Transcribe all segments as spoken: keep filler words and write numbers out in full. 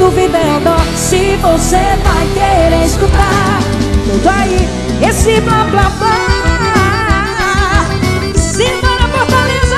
dúvida é o dó, se você vai querer escutar tudo aí, esse blá blá blá. Simbora, Fortaleza!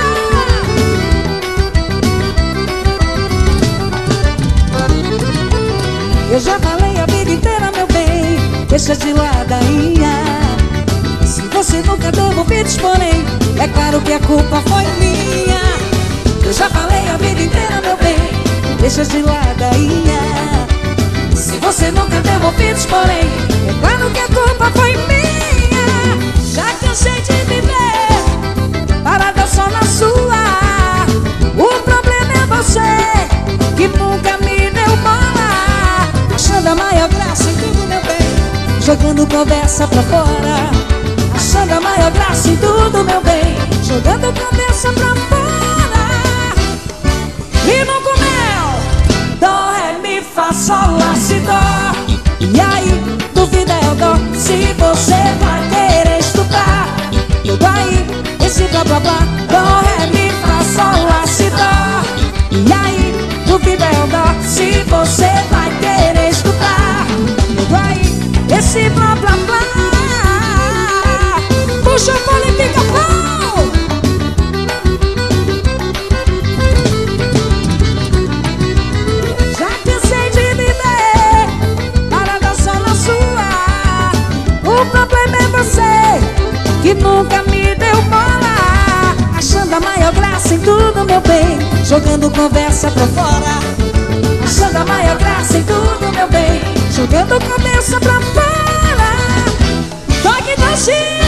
Eu já falei a vida inteira, meu bem, deixa de ladainha. Se você nunca deu ouvidos, porém, é claro que a culpa foi minha. Eu já falei a vida inteira, meu bem, deixa de ladainha. Se você nunca deu ouvidos, porém, é claro que a culpa foi minha. Já cansei de viver parada só na sua. O problema é você, que nunca me deu bola, achando a maior graça em tudo, meu bem, jogando conversa pra fora. Achando a maior graça em tudo, meu bem, jogando conversa pra fora. E no comel, dó, ré, mi, fá, sol, lá, si, dó. E aí, dúvida é o dó, se você vai querer estudar tudo aí, esse blá blá blá. Dó, ré, mi, fá, sol, lá, si, dó. E aí, dúvida é o dó, se você vai querer estudar tudo aí, esse blá blá blá. Puxa o fone e fica bom. Já cansei de viver parada só na sua. O problema é você, que nunca me deu bola, achando a maior graça em tudo, meu bem, jogando conversa pra fora. Achando a maior graça em tudo, meu bem, jogando conversa pra fora. Toque da China.